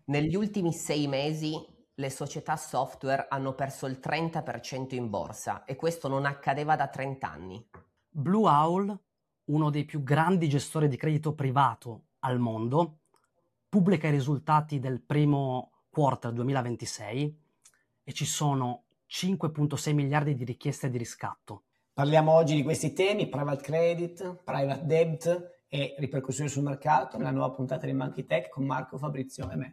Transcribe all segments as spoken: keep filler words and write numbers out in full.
Negli ultimi sei mesi le società software hanno perso il trenta per cento in borsa e questo non accadeva da trenta anni. Blue Owl, uno dei più grandi gestori di credito privato al mondo, pubblica i risultati del primo quarter duemilaventisei e ci sono cinque virgola sei miliardi di richieste di riscatto. Parliamo oggi di questi temi, private credit, private debt e ripercussioni sul mercato, nella nuova puntata di Monkey Tech con Marco, Fabrizio e me.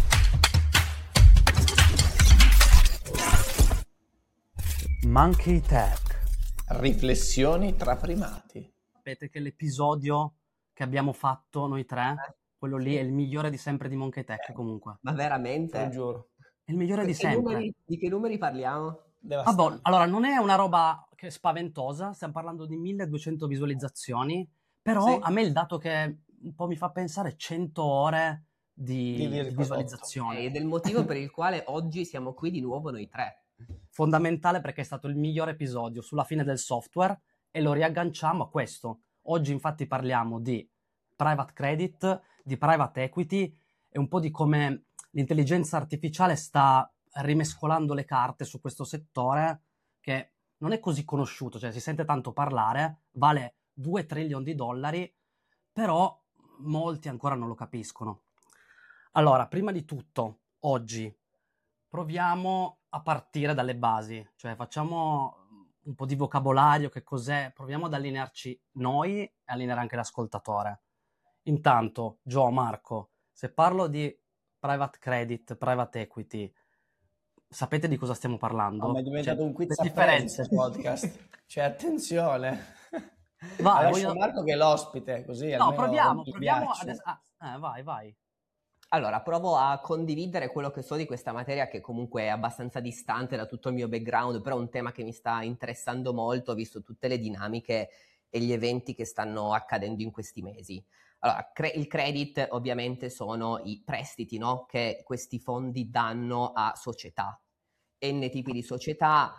Monkey Tech. Riflessioni tra primati. Sapete che l'episodio che abbiamo fatto noi tre, Eh, quello lì sì. è il migliore di sempre di Monkey Tech comunque. Ma Te veramente? lo giuro. È il migliore Di di che sempre. numeri, di che numeri parliamo? Ah, boh, Devastante. allora, non è una roba che è spaventosa, stiamo parlando di milleduecento visualizzazioni, però Sì. a me il dato che un po' mi fa pensare è cento ore di, Di di prodotto. visualizzazione. Ed è il motivo per il quale oggi siamo qui di nuovo noi tre. Fondamentale perché è stato il miglior episodio sulla fine del software e lo riagganciamo a questo. Oggi infatti parliamo di private credit, di private equity e un po' di come l'intelligenza artificiale sta rimescolando le carte su questo settore che non è così conosciuto, cioè si sente tanto parlare, vale due trilioni di dollari, però molti ancora non lo capiscono. Allora, prima di tutto, oggi proviamo a partire dalle basi, cioè facciamo un po' di vocabolario, che cos'è, proviamo ad allinearci noi e allineare anche l'ascoltatore. Intanto, Gio, Marco, se parlo di private credit, private equity, sapete di cosa stiamo parlando? No, ma è diventato Cioè, un quiz le a preso differenze. questo podcast. Cioè, attenzione. Vai, Lascia voglio- Marco che è l'ospite, così No, almeno proviamo, rompi il proviamo ghiaccio. adesso. Ah, eh, vai, vai. Allora, provo a condividere quello che so di questa materia che comunque è abbastanza distante da tutto il mio background, però è un tema che mi sta interessando molto, visto tutte le dinamiche e gli eventi che stanno accadendo in questi mesi. Allora, cre- il credit ovviamente sono i prestiti, no? Che questi fondi danno a società, n tipi di società.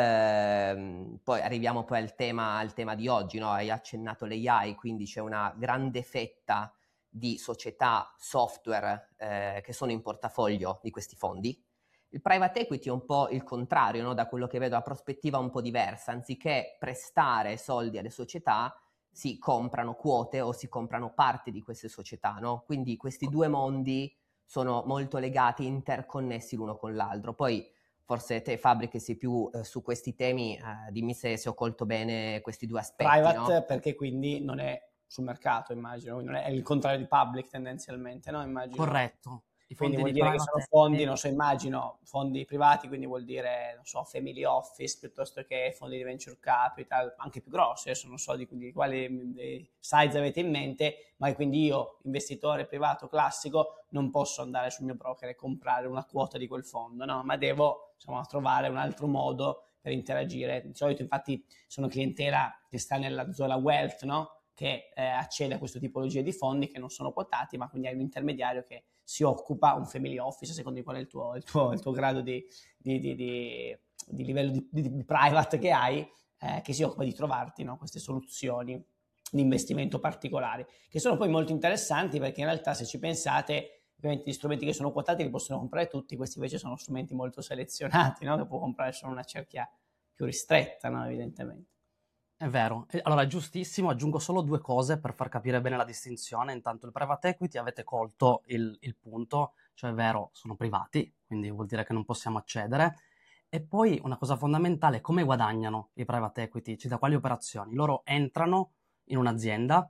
Ehm, poi arriviamo poi al tema, al tema di oggi, no? Hai accennato l'A I, quindi c'è una grande fetta di società software eh, che sono in portafoglio di questi fondi. Il private equity è un po' il contrario, no? Da quello che vedo, la prospettiva un po' diversa. Anziché prestare soldi alle società, si comprano quote o si comprano parti di queste società, no? Quindi questi due mondi sono molto legati, interconnessi l'uno con l'altro. Poi forse te, Fabri, che sei più eh, su questi temi, eh, dimmi se, se ho colto bene questi due aspetti, Private no? perché quindi non è sul mercato, immagino, non è, è il contrario di public tendenzialmente, no? Immagino. Corretto. I Quindi fondi vuol di dire che sono private fondi, equity- non so, immagino, fondi privati, quindi vuol dire, non so, family office piuttosto che fondi di venture capital, anche più grossi, adesso non so di, di quali di size avete in mente, ma quindi io, investitore privato classico, non posso andare sul mio broker e comprare una quota di quel fondo, no? Ma devo, insomma, trovare un altro modo per interagire. Di solito, infatti, sono clientela che sta nella zona wealth, no? Che eh, accede a questa tipologia di fondi che non sono quotati, ma quindi hai un intermediario che si occupa, un family office, secondo qual è il tuo, il tuo, il tuo grado di, di, di, di, di livello di, di private che hai, eh, che si occupa di trovarti, no, queste soluzioni di investimento particolari, che sono poi molto interessanti perché in realtà, se ci pensate, ovviamente gli strumenti che sono quotati li possono comprare tutti, questi invece sono strumenti molto selezionati, no? Che può comprare solo una cerchia più ristretta, no? Evidentemente. È vero. E allora, è giustissimo, aggiungo solo due cose per far capire bene la distinzione. Intanto il private equity, avete colto il, il punto, cioè è vero, sono privati, quindi vuol dire che non possiamo accedere. E poi una cosa fondamentale, come guadagnano i private equity? Cioè da quali operazioni? Loro entrano in un'azienda,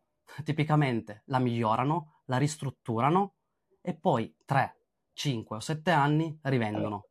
tipicamente la migliorano, la ristrutturano e poi tre, cinque o sette anni rivendono.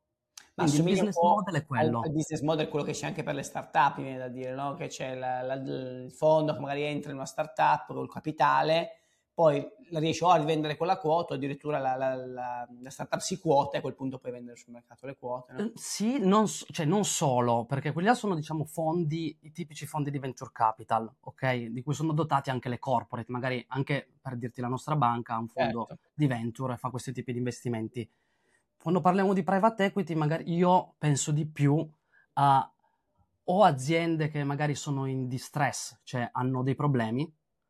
Ma Quindi il assomiglia un business po' model è al, quello. al business model, quello che c'è anche per le startup, mi viene da dire, no? Che c'è la- la- il fondo che magari entra in una startup con il capitale, poi la riesce o a rivendere quella quota, o addirittura la, la, la, la startup si quota e a quel punto puoi vendere sul mercato le quote, no? Eh, Sì, non, s- cioè non solo, perché quelli là sono, diciamo, fondi, i tipici fondi di venture capital, ok? Di cui sono dotati anche le corporate, magari anche per dirti la nostra banca ha un fondo Certo. di venture e fa questi tipi di investimenti. Quando parliamo di private equity, magari io penso di più a o aziende che magari sono in distress, cioè hanno dei problemi,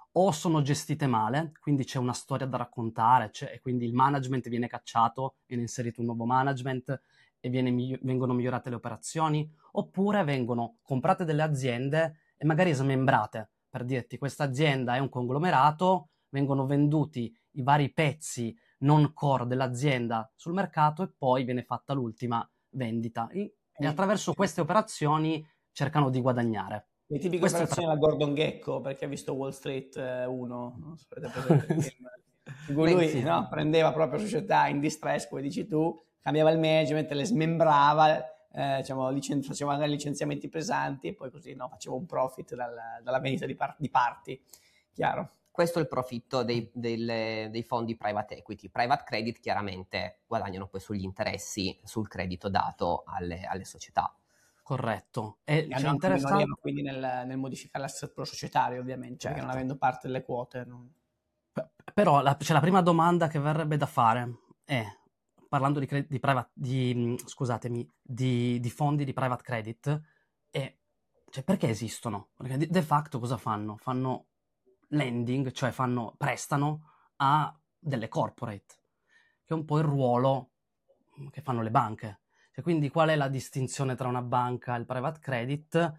o sono gestite male, quindi c'è una storia da raccontare, c'è, e quindi il management viene cacciato, viene inserito un nuovo management e viene migli- vengono migliorate le operazioni, oppure vengono comprate delle aziende e magari smembrate. Per dirti, questa azienda è un conglomerato, vengono venduti i vari pezzi non core dell'azienda sul mercato e poi viene fatta l'ultima vendita. E, e attraverso queste operazioni cercano di guadagnare. Le tipiche Questo è operazioni alla Gordon Gekko, perché ha visto Wall Street uno, non so se avete presente il film, in cui Beh, lui sì. no, prendeva proprio società in distress, come dici tu, cambiava il management, le smembrava, eh, diciamo, licen- faceva magari licenziamenti pesanti e poi così no, faceva un profit dal- dalla vendita di, par- di parti, chiaro. Questo è il profitto dei, delle- dei fondi private equity. Private credit chiaramente guadagnano poi sugli interessi sul credito dato alle, alle società. Corretto. E E c'è hanno anche meno interessante... leva quindi nel, nel modificare l'assetto societario, ovviamente, perché non Certo. avendo parte delle quote. Non... P- Però la, c'è la prima domanda che verrebbe da fare è, parlando di, cre- di private, di, mh, scusatemi, di, di fondi di private credit, è, cioè, perché esistono? Perché di, de facto cosa fanno? Fanno lending, cioè fanno, prestano a delle corporate, che è un po' il ruolo che fanno le banche. Cioè, quindi qual è la distinzione tra una banca e il private credit?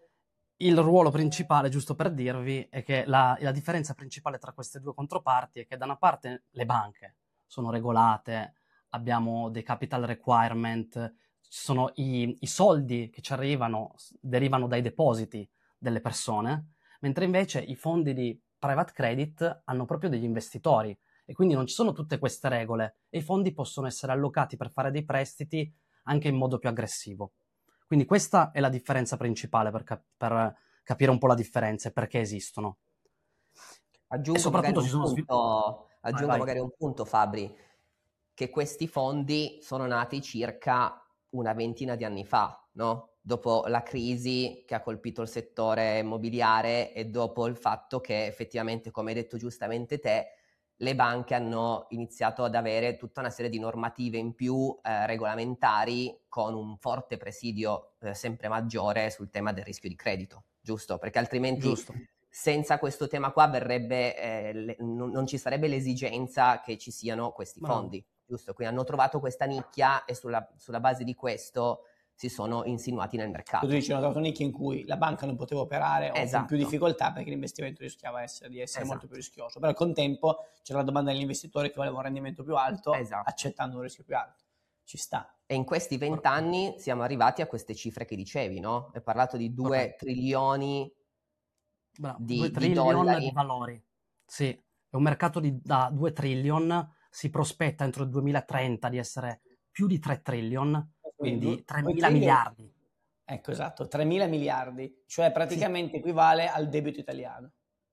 Il ruolo principale, giusto per dirvi, è che la, la differenza principale tra queste due controparti è che da una parte le banche sono regolate, abbiamo dei capital requirement, ci sono i, i soldi che ci arrivano, derivano dai depositi delle persone, mentre invece i fondi di private credit hanno proprio degli investitori e quindi non ci sono tutte queste regole e i fondi possono essere allocati per fare dei prestiti anche in modo più aggressivo. Quindi questa è la differenza principale per, cap- per capire un po' la differenza e perché esistono. Aggiungo E soprattutto magari ci un sono svil- punto, Vai, aggiungo vai. magari un punto, Fabri, che questi fondi sono nati circa una ventina di anni fa, no? Dopo la crisi che ha colpito il settore immobiliare e dopo il fatto che effettivamente, come hai detto giustamente te, le banche hanno iniziato ad avere tutta una serie di normative in più eh, regolamentari con un forte presidio eh, sempre maggiore sul tema del rischio di credito, giusto? Perché altrimenti Giusto. senza questo tema qua verrebbe, eh, le- non, non ci sarebbe l'esigenza che ci siano questi Bravo. fondi, giusto? Quindi hanno trovato questa nicchia e sulla, sulla base di questo si sono insinuati nel mercato. Tu dici una trovato nicchia in cui la banca non poteva operare o con Esatto. più difficoltà perché l'investimento rischiava essere, di essere Esatto. molto più rischioso, però al contempo c'era la domanda degli investitori che volevano un rendimento più alto, Esatto. accettando un rischio più alto. Ci sta. E in questi vent'anni siamo arrivati a queste cifre che dicevi, no? Hai parlato di due Corretto. trilioni Bravo, di, due di trillion dollari. di valori. Sì, è un mercato di, da due trillion, si prospetta entro il duemilatrenta di essere più di tre trillion, quindi tremila miliardi. Ecco, esatto, tremila miliardi, cioè praticamente sì. equivale al debito italiano.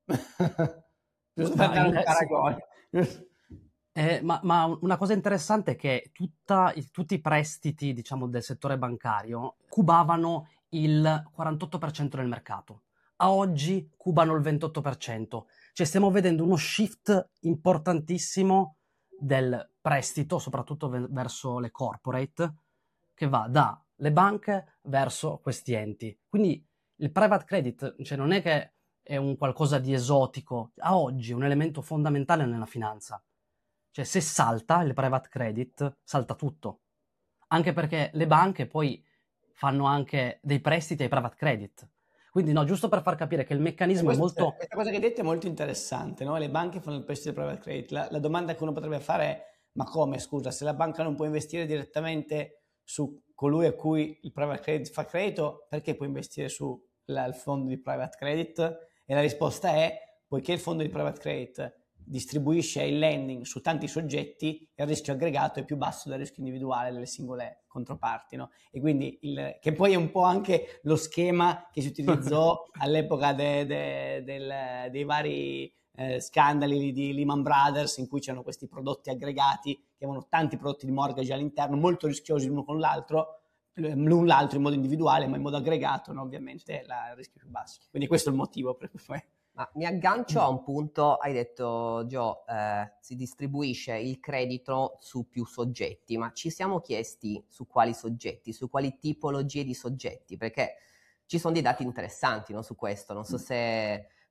Giusto per dare un paragone. Eh, ma, ma una cosa interessante è che tutta, tutti i prestiti, diciamo, del settore bancario cubavano il quarantotto per cento del mercato. A oggi cubano il ventotto per cento. Cioè stiamo vedendo uno shift importantissimo del prestito, soprattutto ve- verso le corporate, che va dalle banche verso questi enti. Quindi il private credit, cioè non è che è un qualcosa di esotico, a oggi è un elemento fondamentale nella finanza. Cioè se salta il private credit, salta tutto. Anche perché le banche poi fanno anche dei prestiti ai private credit. Quindi no, giusto per far capire che il meccanismo questo, è molto... Questa cosa che hai detto è molto interessante, no? Le banche fanno il prestito di private credit. La, la domanda che uno potrebbe fare è, ma come, scusa, se la banca non può investire direttamente su colui a cui il private credit fa credito, perché può investire sul fondo di private credit? E la risposta è, poiché il fondo di private credit distribuisce il lending su tanti soggetti, il rischio aggregato è più basso del rischio individuale delle singole controparti, no? E quindi il, che poi è un po' anche lo schema che si utilizzò all'epoca de, de, del, dei vari eh, scandali di Lehman Brothers, in cui c'erano questi prodotti aggregati che avevano tanti prodotti di mortgage all'interno, molto rischiosi l'uno con l'altro, l'un l'altro in modo individuale, ma in modo aggregato, no? Ovviamente la, il rischio più basso. Quindi questo è il motivo per cui poi... Ma mi aggancio a un punto, hai detto Gio, eh, si distribuisce il credito su più soggetti, ma ci siamo chiesti su quali soggetti, su quali tipologie di soggetti, perché ci sono dei dati interessanti, no, su questo, non so se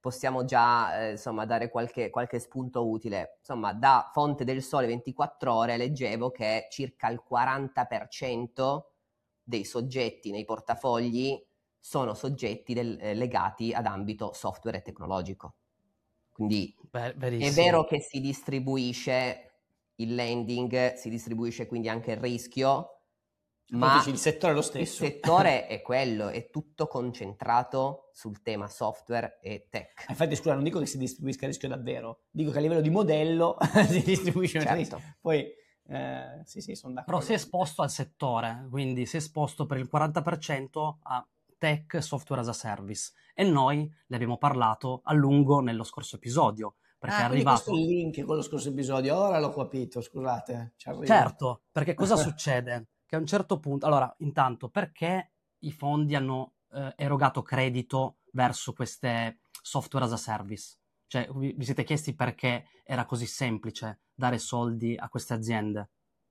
possiamo già eh, insomma dare qualche, qualche spunto utile. Insomma, da fonte del Sole ventiquattro Ore leggevo che circa il quaranta per cento dei soggetti nei portafogli sono soggetti del, eh, legati ad ambito software e tecnologico. Quindi Ver- è verissimo. vero che si distribuisce il lending, si distribuisce quindi anche il rischio, ma dici, il settore è lo il stesso. settore è quello, è tutto concentrato sul tema software e tech. Infatti, scusa, non dico che si distribuisca il rischio davvero, dico che a livello di modello si distribuisce il Certo. rischio. Poi, eh, sì, sì, sono d'accordo. Però si è esposto al settore, quindi si è esposto per il quaranta per cento a tech software as a service, e noi ne abbiamo parlato a lungo nello scorso episodio, perché Ah, è quindi arrivato... questo è il link con lo scorso episodio, ora l'ho capito, scusate, ci arrivo. Certo, perché cosa succede? Che a un certo punto... Allora, intanto, perché i fondi hanno eh, erogato credito verso queste software as a service? Cioè, vi, vi siete chiesti perché era così semplice dare soldi a queste aziende?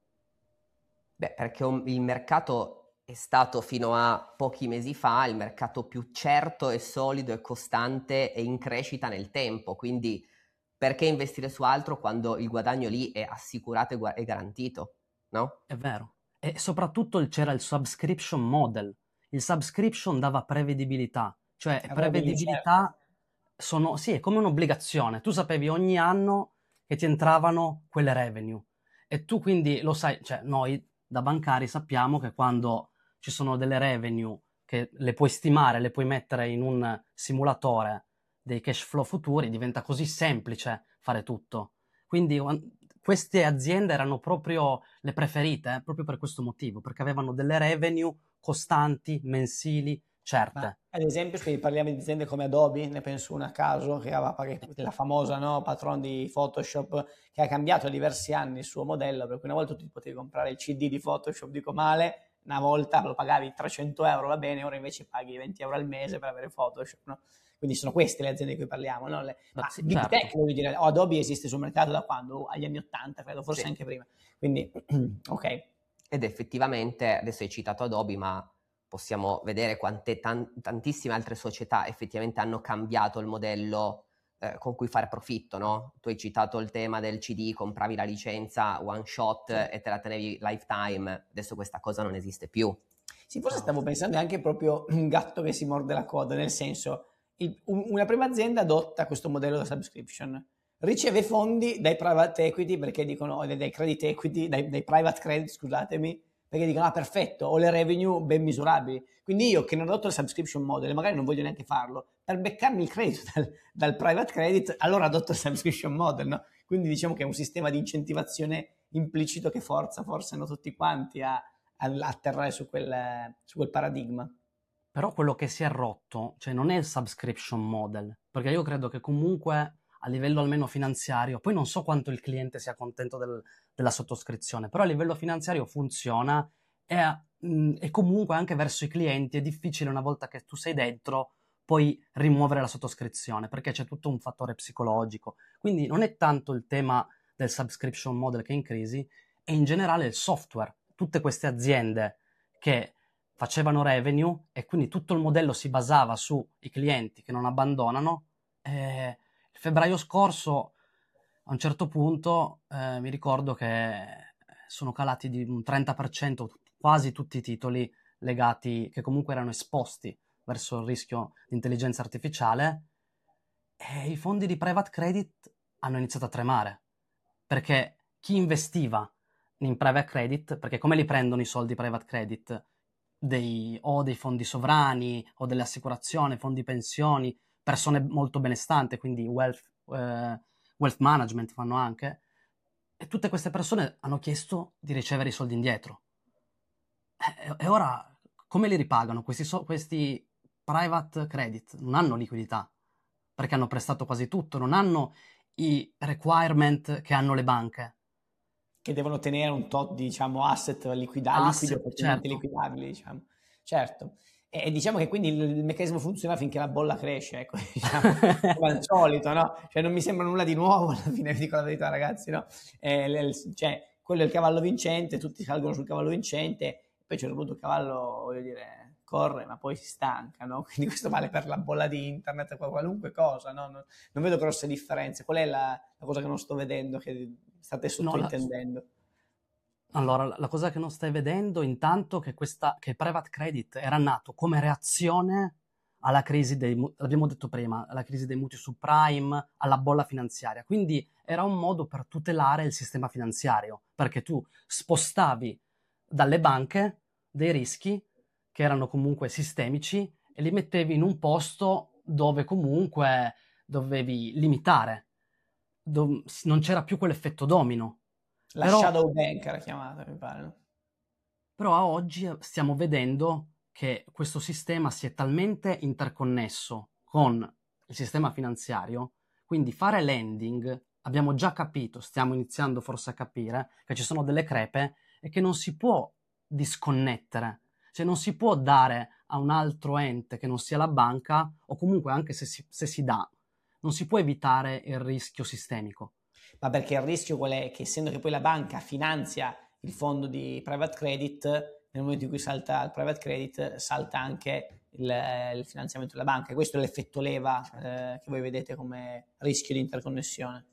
Beh, perché un- il mercato è stato fino a pochi mesi fa il mercato più certo e solido e costante e in crescita nel tempo, quindi perché investire su altro quando il guadagno lì è assicurato e, gua- e garantito, no? È vero. E soprattutto il- c'era il subscription model. Il subscription dava prevedibilità, cioè Avevo prevedibilità sono, sì, è come un'obbligazione. Tu sapevi ogni anno che ti entravano quelle revenue, e tu quindi lo sai, cioè noi da bancari sappiamo che quando ci sono delle revenue che le puoi stimare, le puoi mettere in un simulatore dei cash flow futuri, diventa così semplice fare tutto. Quindi queste aziende erano proprio le preferite, eh, proprio per questo motivo, perché avevano delle revenue costanti, mensili, certe. Ma ad esempio, se parliamo di aziende come Adobe, ne penso una a caso, che aveva la famosa, no, patron di Photoshop, che ha cambiato diversi anni il suo modello, per cui una volta tu ti potevi comprare il C D di Photoshop, dico male, una volta lo pagavi trecento euro, va bene, ora invece paghi venti euro al mese per avere Photoshop, no? Quindi sono queste le aziende di cui parliamo, no? Le, Beh, ma sì, Big certo. Tech, voglio dire, oh, Adobe esiste sul mercato da quando? Agli anni ottanta, credo, forse Sì. anche prima. Quindi, ok. Ed effettivamente, adesso hai citato Adobe, ma possiamo vedere quante tan- tantissime altre società effettivamente hanno cambiato il modello eh, con cui fare profitto, no? Tu hai citato il tema del C D, compravi la licenza one shot Sì. e te la tenevi lifetime, adesso questa cosa non esiste più. Sì, forse No. stavo pensando anche proprio un gatto che si morde la coda, nel senso, il- un- una prima azienda adotta questo modello da subscription, riceve fondi dai private equity, perché dicono, dai credit equity, dai, dai private credit, scusatemi, perché dicono, ah perfetto, ho le revenue ben misurabili. Quindi io che non adotto il subscription model, e magari non voglio neanche farlo, per beccarmi il credito dal, dal private credit, allora adotto il subscription model, no? Quindi diciamo che è un sistema di incentivazione implicito che forza, forse no, tutti quanti a atterrare su quel, su quel paradigma. Però quello che si è rotto, cioè non è il subscription model, perché io credo che comunque a livello almeno finanziario, poi non so quanto il cliente sia contento del, della sottoscrizione, però a livello finanziario funziona, e, mh, e comunque anche verso i clienti è difficile, una volta che tu sei dentro, poi rimuovere la sottoscrizione, perché c'è tutto un fattore psicologico. Quindi non è tanto il tema del subscription model che è in crisi, è in generale il software. Tutte queste aziende che facevano revenue e quindi tutto il modello si basava sui clienti che non abbandonano. Eh, il febbraio scorso, a un certo punto, eh, mi ricordo che sono calati di un trenta per cento quasi tutti i titoli legati, che comunque erano esposti verso il rischio di intelligenza artificiale, e i fondi di private credit hanno iniziato a tremare, perché chi investiva in private credit, perché come li prendono i soldi private credit? Dei, o dei fondi sovrani, o delle assicurazioni, fondi pensioni, persone molto benestanti, quindi wealth, eh, wealth management fanno anche, e tutte queste persone hanno chiesto di ricevere i soldi indietro. E, e ora come li ripagano? Questi, so, questi private credit non hanno liquidità, perché hanno prestato quasi tutto, non hanno i requirement che hanno le banche. Che devono tenere un tot di, diciamo, asset liquidabili, Asset, liquidi o facilmente certo. liquidabili, diciamo. Certo. E, e diciamo che quindi il, il meccanismo funziona finché la bolla cresce, ecco, diciamo, come al solito, no? Cioè non mi sembra nulla di nuovo, alla fine vi dico la verità, ragazzi, no? Eh, le, cioè, quello è il cavallo vincente, tutti salgono sul cavallo vincente, poi c'è il punto il cavallo, voglio dire, corre, ma poi si stanca, no? Quindi questo vale per la bolla di internet, qualunque cosa, no? Non, non vedo grosse differenze. Qual è la, la cosa che non sto vedendo, che state No, la- sottointendendo? allora, la la cosa che non stai vedendo intanto è che, questa, che private credit era nato come reazione alla crisi dei, mu- l'abbiamo detto prima, alla crisi dei mutui subprime, alla bolla finanziaria. Quindi era un modo per tutelare il sistema finanziario, perché tu spostavi dalle banche dei rischi che erano comunque sistemici e li mettevi in un posto dove comunque dovevi limitare, dov- non c'era più quell'effetto domino. La Però shadow bank era chiamata, mi pare, no? Però a oggi stiamo vedendo che questo sistema si è talmente interconnesso con il sistema finanziario, quindi fare lending, abbiamo già capito, stiamo iniziando forse a capire, che ci sono delle crepe e che non si può disconnettere, cioè non si può dare a un altro ente che non sia la banca, o comunque anche se si, se si dà, non si può evitare il rischio sistemico. Ma perché il rischio qual è? Che essendo che poi la banca finanzia il fondo di private credit, nel momento in cui salta il private credit, salta anche il, il finanziamento della banca. E questo è l'effetto leva eh, che voi vedete come rischio di interconnessione.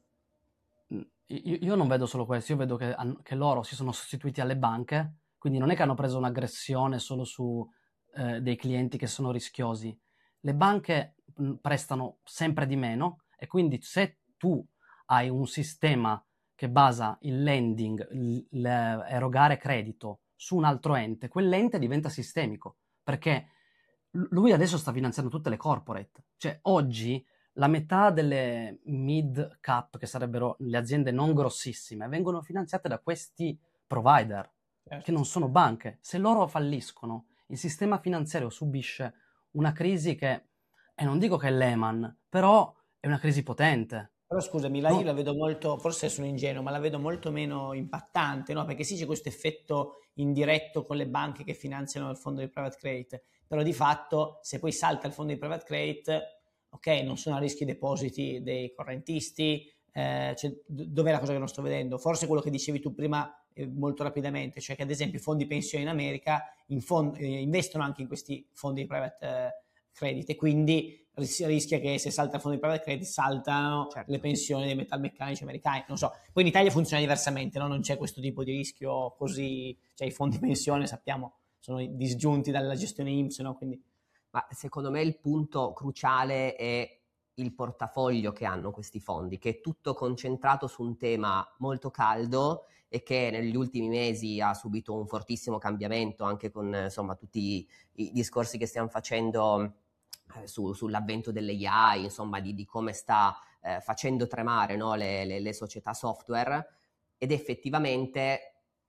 Mm, Io, io non vedo solo questo, io vedo che, han- che loro si sono sostituiti alle banche, quindi non è che hanno preso un'aggressione solo su eh, dei clienti che sono rischiosi. Le banche mh, prestano sempre di meno e quindi se tu hai un sistema che basa il lending, il- l- erogare credito su un altro ente, quell'ente diventa sistemico, perché l- lui adesso sta finanziando tutte le corporate. Cioè oggi la metà delle mid cap, che sarebbero le aziende non grossissime, vengono finanziate da questi provider, Certo. che non sono banche. Se loro falliscono, il sistema finanziario subisce una crisi che, e non dico che è Lehman, però è una crisi potente. Però scusami, la, io No, la vedo molto, forse sono ingenuo, ma la vedo molto meno impattante, no? Perché sì c'è questo effetto indiretto con le banche che finanziano il fondo di private credit, però di fatto se poi salta il fondo di private credit, ok, non sono a rischio i depositi dei correntisti, eh, cioè, d- dov'è la cosa che non sto vedendo? Forse quello che dicevi tu prima eh, molto rapidamente, cioè che ad esempio i fondi pensione in America in fond- eh, investono anche in questi fondi di private eh, credit e quindi si rischia che se salta il fondo di private credit saltano Certo. le pensioni dei metalmeccanici americani, non so. Poi in Italia funziona diversamente, no? Non c'è questo tipo di rischio così, cioè i fondi pensione sappiamo sono disgiunti dalla gestione I N P S, no? Quindi Ma secondo me il punto cruciale è il portafoglio che hanno questi fondi, che è tutto concentrato su un tema molto caldo e che negli ultimi mesi ha subito un fortissimo cambiamento anche con insomma tutti i discorsi che stiamo facendo eh, su, sull'avvento delle A I, insomma di, di come sta eh, facendo tremare, no, le, le, le società software, ed effettivamente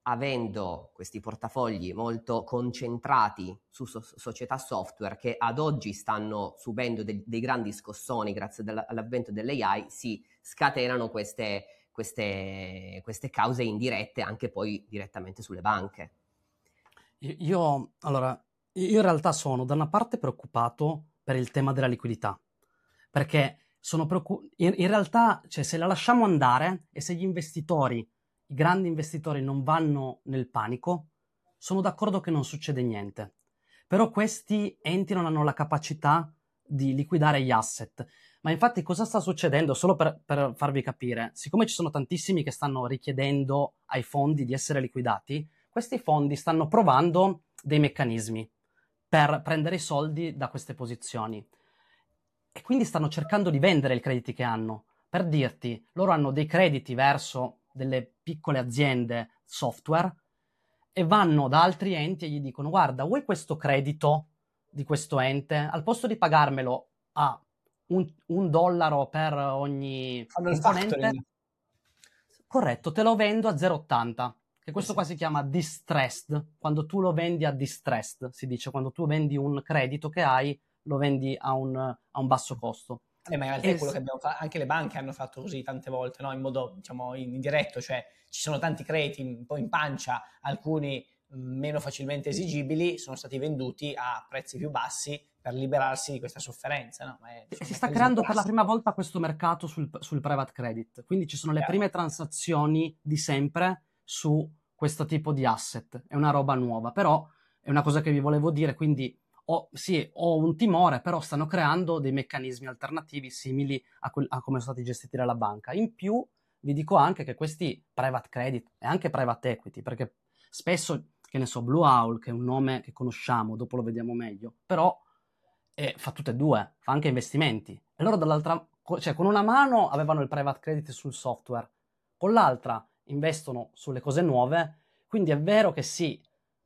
avendo questi portafogli molto concentrati su so- società software che ad oggi stanno subendo de- dei grandi scossoni grazie della- all'avvento delle A I, si scatenano queste, queste, queste cause indirette anche poi direttamente sulle banche. io, io- allora, io in realtà sono da una parte preoccupato per il tema della liquidità, perché sono preoccu- in, in realtà, cioè, se la lasciamo andare e se gli investitori, i grandi investitori non vanno nel panico, sono d'accordo che non succede niente. Però questi enti non hanno la capacità di liquidare gli asset. Ma infatti cosa sta succedendo? Solo per, per farvi capire, siccome ci sono tantissimi che stanno richiedendo ai fondi di essere liquidati, questi fondi stanno provando dei meccanismi per prendere i soldi da queste posizioni e quindi stanno cercando di vendere i crediti che hanno. Per dirti, loro hanno dei crediti verso delle piccole aziende software e vanno da altri enti e gli dicono: guarda, vuoi questo credito di questo ente? Al posto di pagarmelo a un, un dollaro per ogni fanno il componente, factoring. corretto, te lo vendo a zero virgola ottanta, che questo Sì. qua si chiama distressed, quando tu lo vendi a distressed, si dice, quando tu vendi un credito che hai, lo vendi a un, a un basso costo. Eh, ma in realtà E è quello s- che abbiamo fatto, anche le banche hanno fatto così tante volte, no? In modo, diciamo, indiretto, cioè ci sono tanti crediti un po' in pancia, alcuni mh, meno facilmente esigibili, sono stati venduti a prezzi più bassi per liberarsi di questa sofferenza, no? Ma è, e diciamo, si un sta meccanismo creando per la classico. prima volta questo mercato sul, sul private credit, quindi ci sono le Chiaro. prime transazioni di sempre su questo tipo di asset, è una roba nuova, però è una cosa che vi volevo dire, quindi ho, sì, ho un timore, però stanno creando dei meccanismi alternativi simili a, quel- a come sono stati gestiti dalla banca. In più, vi dico anche che questi private credit e anche private equity, perché spesso, che ne so, Blue Owl, che è un nome che conosciamo, dopo lo vediamo meglio, però eh, fa tutte e due, fa anche investimenti. E loro dall'altra, co- cioè con una mano avevano il private credit sul software, con l'altra investono sulle cose nuove, quindi è vero che sì,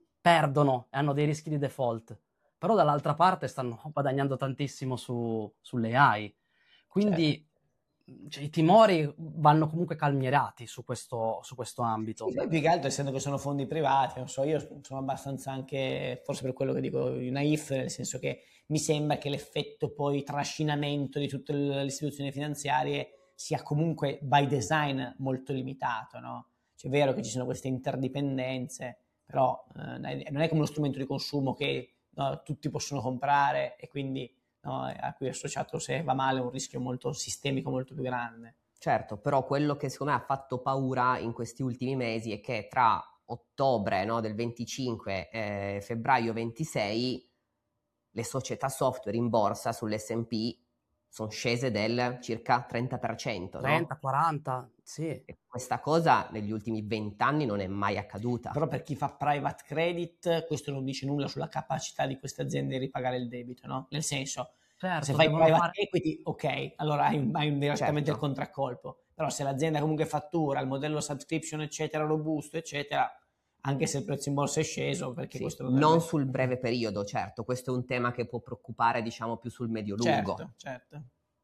perdono e hanno dei rischi di default, però dall'altra parte stanno guadagnando tantissimo su, sulle A I. Certo. Quindi cioè, i timori vanno comunque calmierati su questo, su questo Sì, ambito. poi più che altro, essendo che sono fondi privati, non so, io sono abbastanza anche, forse per quello che dico, naif, nel senso che mi sembra che l'effetto poi trascinamento di tutte le istituzioni finanziarie sia comunque by design molto limitato, no? Cioè è vero che ci sono queste interdipendenze, però eh, non è come uno strumento di consumo che no, tutti possono comprare e quindi no, a cui è associato, se va male, un rischio molto sistemico, molto più grande. Certo, però quello che secondo me ha fatto paura in questi ultimi mesi è che tra ottobre, no, del venticinque e febbraio ventisei le società software in borsa sull'esse and pi sono scese del circa trenta per cento, trenta, no? quaranta, sì. E questa cosa negli ultimi vent'anni non è mai accaduta. Però per chi fa private credit questo non dice nulla sulla capacità di queste aziende di ripagare il debito, no? Nel senso, se Certo, fai devono private fare... equity, ok, allora hai, un- hai un- direttamente il Certo. contraccolpo, però se l'azienda comunque fattura, il modello subscription eccetera, robusto eccetera, anche se il prezzo in borsa è sceso, perché Sì, questo non dovrebbe... sul breve periodo, certo, questo è un tema che può preoccupare, diciamo, più sul medio-lungo. Certo, certo.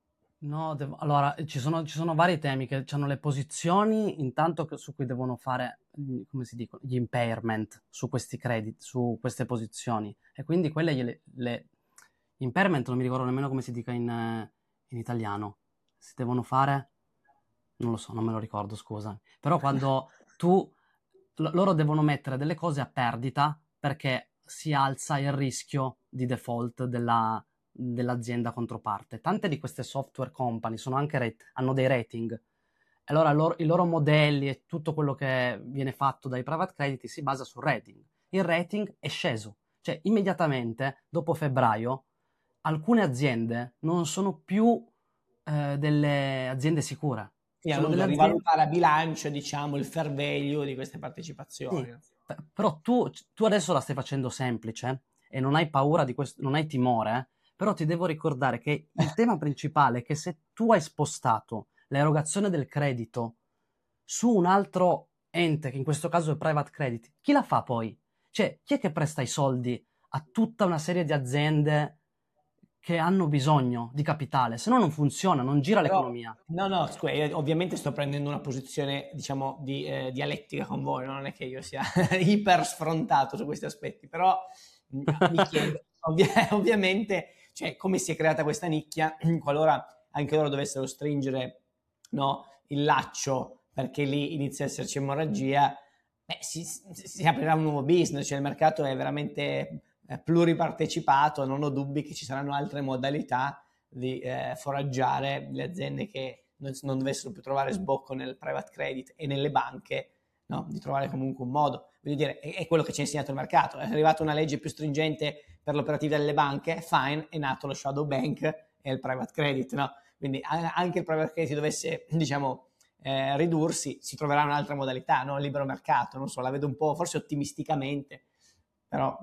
No, devo- allora, ci sono, ci sono vari temi che hanno le posizioni, intanto che- su cui devono fare, mm, come si dicono, gli impairment su questi credit, su queste posizioni. E quindi quelle, gliele- le, impairment non mi ricordo nemmeno come si dica in, eh, in italiano. Si devono fare, non lo so, non me lo ricordo, scusa. Però quando tu, lo- loro devono mettere delle cose a perdita perché si alza il rischio di default della dell'azienda controparte. Tante di queste software company sono anche rate- hanno dei rating. Allora loro- i loro modelli e tutto quello che viene fatto dai private credit si basa sul rating. Il rating è sceso, cioè immediatamente dopo febbraio alcune aziende non sono più eh, delle aziende sicure, Quindi sono hanno delle dovuto aziende... rivalutare a bilancio, diciamo, il fair value di queste Sì, partecipazioni. p- però tu, tu adesso la stai facendo semplice e non hai paura di questo, non hai timore, però ti devo ricordare che il tema principale è che se tu hai spostato l'erogazione del credito su un altro ente, che in questo caso è private credit, chi la fa poi? Cioè, chi è che presta i soldi a tutta una serie di aziende che hanno bisogno di capitale? Se no non funziona, non gira Però, l'economia. no, no, scusa, io ovviamente sto prendendo una posizione, diciamo, di eh, dialettica con voi, no? Non è che io sia iper sfrontato su questi aspetti, però mh, mi chiedo, ovvi- ovviamente, cioè, come si è creata questa nicchia, qualora anche loro dovessero stringere, no, il laccio perché lì inizia a esserci emorragia, beh, si, si- si aprirà un nuovo business, cioè il mercato è veramente eh, pluripartecipato, non ho dubbi che ci saranno altre modalità di eh, foraggiare le aziende che non, non dovessero più trovare sbocco nel private credit e nelle banche, no? Di trovare comunque un modo. Voglio dire, è, è quello che ci ha insegnato il mercato. È arrivata una legge più stringente per l'operatività delle banche, fine, è nato lo shadow bank e il private credit, no? Quindi a- anche il private credit dovesse, diciamo, eh, ridursi, si troverà un'altra modalità, no? Il libero mercato, non so, la vedo un po', forse ottimisticamente, però...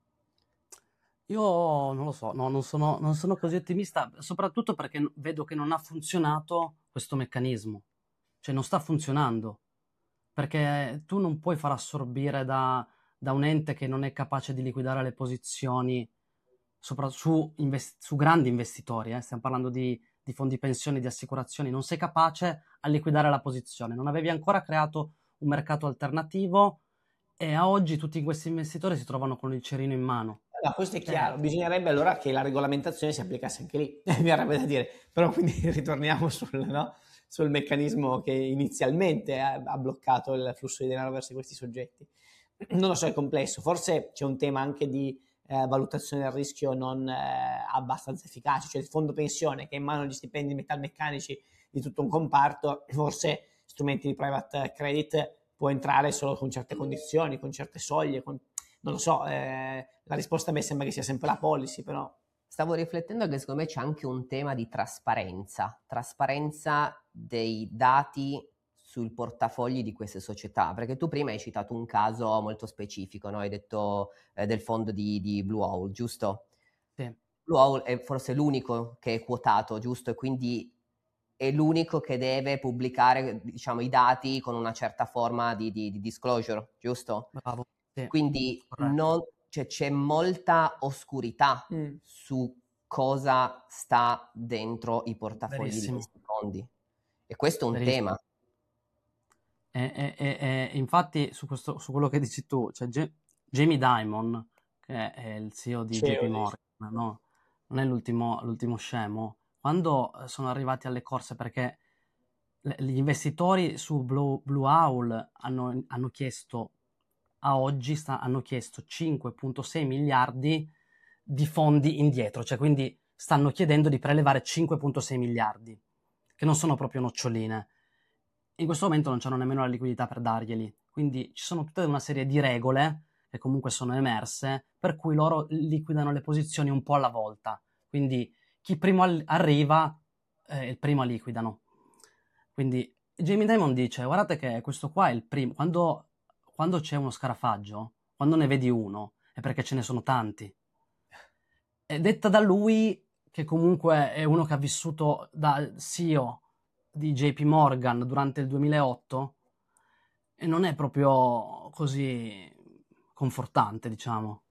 Io non lo so, no, non sono, non sono così ottimista, soprattutto perché n- vedo che non ha funzionato questo meccanismo. Cioè non sta funzionando, perché tu non puoi far assorbire da, da un ente che non è capace di liquidare le posizioni sopra- su, invest- su grandi investitori, eh, stiamo parlando di, di fondi pensioni, di assicurazioni, non sei capace a liquidare la posizione, non avevi ancora creato un mercato alternativo e a oggi tutti questi investitori si trovano con il cerino in mano. No, questo è Cioè, chiaro, bisognerebbe allora che la regolamentazione si applicasse anche lì, mi verrebbe da dire, però quindi ritorniamo sul, no? Sul meccanismo che inizialmente ha, ha bloccato il flusso di denaro verso questi soggetti. Non lo so, è complesso, forse c'è un tema anche di eh, valutazione del rischio non eh, abbastanza efficace, cioè il fondo pensione che è in mano agli stipendi metalmeccanici di tutto un comparto, forse strumenti di private credit può entrare solo con certe condizioni, con certe soglie, con non lo so, eh, la risposta a me sembra che sia sempre la policy, però... Stavo riflettendo che secondo me c'è anche un tema di trasparenza, trasparenza dei dati sul portafogli di queste società, perché tu prima hai citato un caso molto specifico, no? Hai detto eh, del fondo di, di Blue Owl, giusto? Sì. Blue Owl è forse l'unico che è quotato, giusto? E quindi è l'unico che deve pubblicare, diciamo, i dati con una certa forma di, di, di disclosure, giusto? Bravo. Sì. Quindi Corretto. non, cioè, c'è molta oscurità Mm. su cosa sta dentro i portafogli Verissimo. di questi fondi. E questo è un Verissimo. tema. E, e- e- e infatti su, questo, su quello che dici tu, cioè Ge- Jamie Dimon, che è il C E O di C E O J P di- Morgan, no? Non è l'ultimo, l'ultimo scemo, quando eh, sono arrivati alle corse, perché le- gli investitori su Blue, Blue Owl hanno, hanno chiesto, a oggi sta- hanno chiesto cinque virgola sei miliardi di fondi indietro, cioè quindi stanno chiedendo di prelevare cinque virgola sei miliardi, che non sono proprio noccioline. In questo momento non c'hanno nemmeno la liquidità per darglieli, quindi ci sono tutta una serie di regole che comunque sono emerse, per cui loro liquidano le posizioni un po' alla volta. Quindi chi primo al- arriva, eh, il primo liquidano. Quindi Jamie Dimon dice, guardate che questo qua è il primo, quando, quando c'è uno scarafaggio, quando ne vedi uno, è perché ce ne sono tanti. È detta da lui, che comunque è uno che ha vissuto da C E O di J P Morgan durante il duemilaotto, e non è proprio così confortante, diciamo.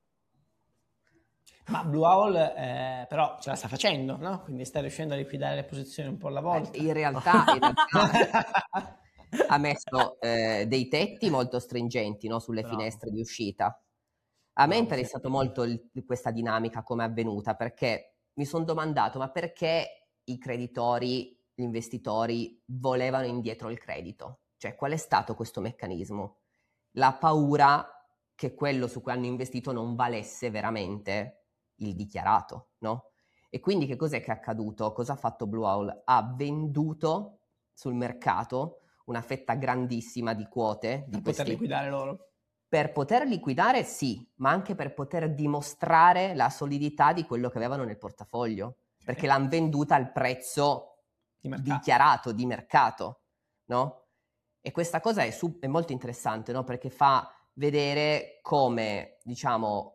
Ma Blue Owl eh, però ce la sta facendo, no? Quindi sta riuscendo a liquidare le posizioni un po' alla volta. In realtà, in realtà ha messo eh, dei tetti molto stringenti, no, sulle Bravo. finestre di uscita. A me è Bravo, interessato sì. molto il- questa dinamica, come è avvenuta, perché mi sono domandato, ma perché i creditori, gli investitori volevano indietro il credito? Cioè, qual è stato questo meccanismo? La paura che quello su cui hanno investito non valesse veramente il dichiarato, no? E quindi che cos'è che è accaduto? Cosa ha fatto Blue Owl? Ha venduto sul mercato una fetta grandissima di quote di per poter questi, liquidare loro. per poter liquidare sì, ma anche per poter dimostrare la solidità di quello che avevano nel portafoglio, perché l'hanno venduta al prezzo Di mercato. dichiarato di mercato, no? E questa cosa è, su- è molto interessante, no? Perché fa vedere come, diciamo,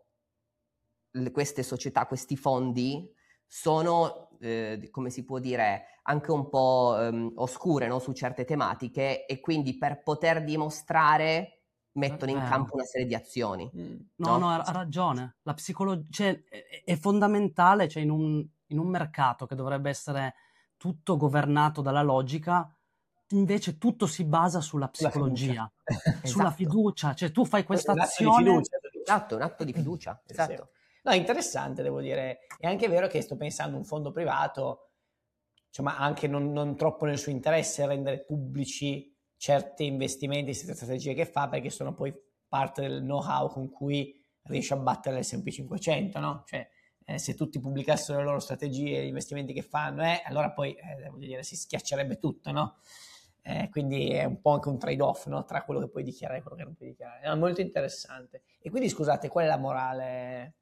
le- queste società, questi fondi sono, eh, come si può dire, anche un po' ehm, oscure, no? Su certe tematiche, e quindi per poter dimostrare mettono in Vero. campo una serie di azioni. Mm. No, No? no, ha, ha ragione. La psicologia, cioè, è, è fondamentale, cioè, in un, in un mercato che dovrebbe essere tutto governato dalla logica, invece tutto si basa sulla Sulla psicologia, fiducia. sulla Esatto. fiducia. Cioè, tu fai questa Un atto di azione, fiducia. Esatto, un atto di fiducia, Sì, esatto. sì. No, è interessante, devo dire. È anche vero che sto pensando a un fondo privato, insomma, anche non, non troppo nel suo interesse rendere pubblici certi investimenti, certe strategie che fa, perché sono poi parte del know-how con cui riesce a battere l'esse and pi cinquecento, no? Cioè, eh, se tutti pubblicassero le loro strategie, gli investimenti che fanno, eh, allora poi, eh, devo dire, si schiaccerebbe tutto, no? Eh, quindi è un po' anche un trade-off, no? Tra quello che puoi dichiarare e quello che non puoi dichiarare. È molto interessante. E quindi, scusate, qual è la morale?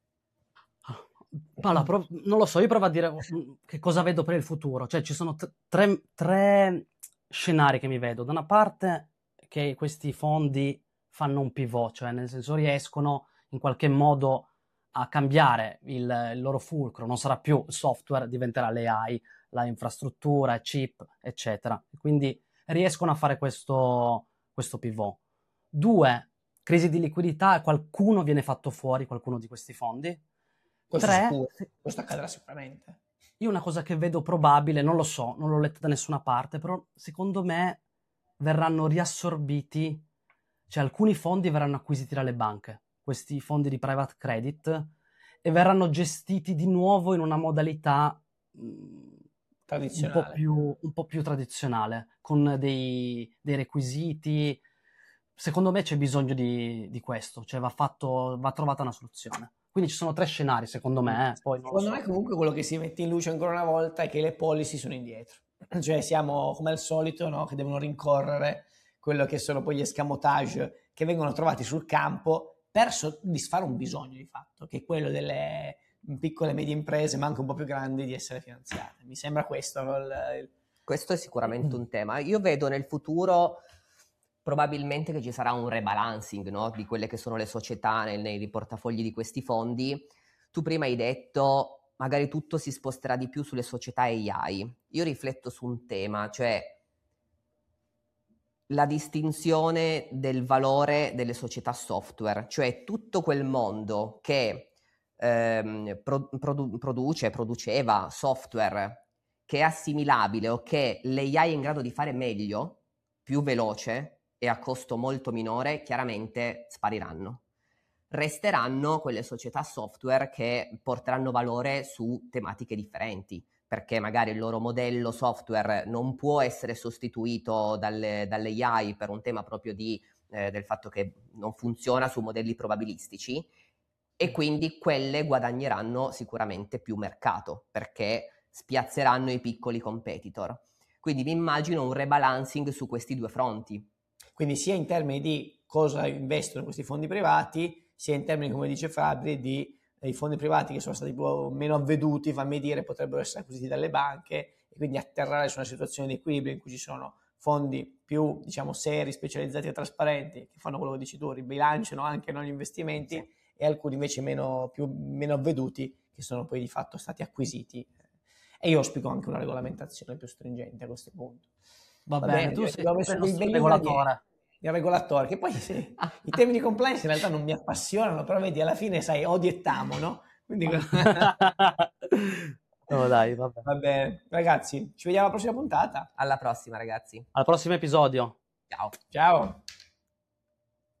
Paola, prov- non lo so, io provo a dire mm, che cosa vedo per il futuro. Cioè, ci sono t- tre, tre scenari che mi vedo. Da una parte che questi fondi fanno un pivot, cioè nel senso riescono in qualche modo a cambiare il, il loro fulcro, non sarà più il software, diventerà l'A I, la infrastruttura, chip, eccetera. Quindi riescono a fare questo, questo pivot. Due, crisi di liquidità, qualcuno viene fatto fuori, qualcuno di questi fondi. Questo Tre, sicuro, questo accadrà sicuramente. io una cosa che vedo probabile, non lo so, non l'ho letta da nessuna parte, però secondo me verranno riassorbiti, cioè alcuni fondi verranno acquisiti dalle banche, questi fondi di private credit, e verranno gestiti di nuovo in una modalità mh, un po' Tradizionale. più, un po' più tradizionale, con dei, dei requisiti. Secondo me c'è bisogno di, di questo, cioè va fatto, va trovata una soluzione. Quindi ci sono tre scenari, secondo me, eh, poi non lo Secondo so. me comunque quello che si mette in luce ancora una volta è che le policy sono indietro. Cioè siamo come al solito, no? Che devono rincorrere quello che sono poi gli escamotage che vengono trovati sul campo per soddisfare un bisogno di fatto, che è quello delle piccole e medie imprese, ma anche un po' più grandi, di essere finanziate. Mi sembra questo il, il... Questo è sicuramente un tema. Io vedo nel futuro probabilmente che ci sarà un rebalancing, no? Di quelle che sono le società nei, nei portafogli di questi fondi. Tu prima hai detto magari tutto si sposterà di più sulle società A I. Io rifletto su un tema, cioè la distinzione del valore delle società software, cioè tutto quel mondo che ehm, pro, produ, produce, produceva software che è assimilabile o che l'A I è in grado di fare meglio, più veloce e a costo molto minore, chiaramente spariranno. Resteranno quelle società software che porteranno valore su tematiche differenti, perché magari il loro modello software non può essere sostituito dalle, dalle A I per un tema proprio di, eh, del fatto che non funziona su modelli probabilistici, e quindi quelle guadagneranno sicuramente più mercato, perché spiazzeranno i piccoli competitor. Quindi mi immagino un rebalancing su questi due fronti. Quindi sia in termini di cosa investono questi fondi privati, sia in termini, come dice Fabri, di eh, i fondi privati che sono stati meno avveduti, fammi dire, potrebbero essere acquisiti dalle banche, e quindi atterrare su una situazione di equilibrio in cui ci sono fondi più, diciamo, seri, specializzati e trasparenti, che fanno quello che dici tu, ribilanciano anche non gli investimenti, sì, e alcuni invece meno, più, meno avveduti, che sono poi di fatto stati acquisiti. E io auspico anche una regolamentazione più stringente a questo punto. Va, Va bene, bene, tu sei abbiamo messo il dei nostro begli regolatore. Il regolatore, che poi sì, i temi di compliance in realtà non mi appassionano, però vedi, alla fine, sai, odi e tamo, no? Quindi... No, dai, va bene. Va bene, ragazzi, ci vediamo alla prossima puntata. Alla prossima, ragazzi. Al prossimo episodio. Ciao. Ciao.